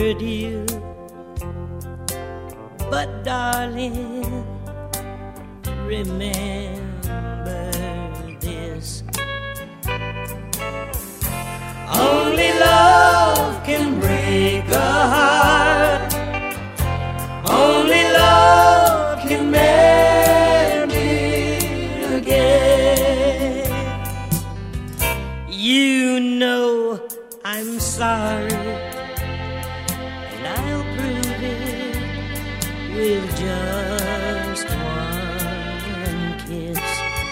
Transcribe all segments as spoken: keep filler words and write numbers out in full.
hurt you. But darling, remember this. Only love can break a heart. Only love can mend it again. You know I'm sorry, and I'll prove it with just one kiss.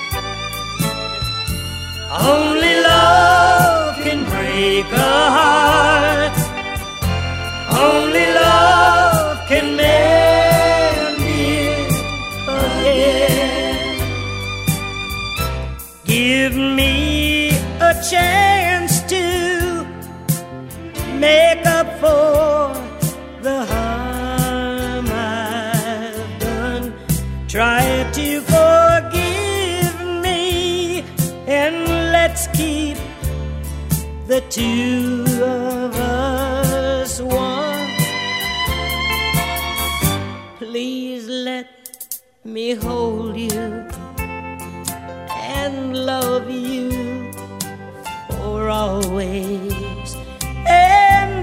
Only love can break a heart. Only love can mend it again. Give me a chance to make up for the harm I've done. Try to forgive me, and let's keep the two of us one. Please let me hold you and love you for always and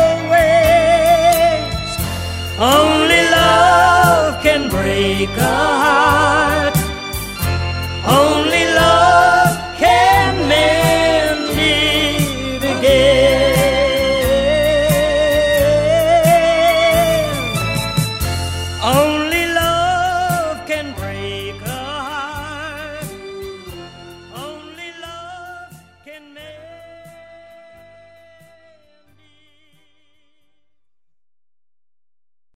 always. Only love can break a heart. Only love can mend it again. Only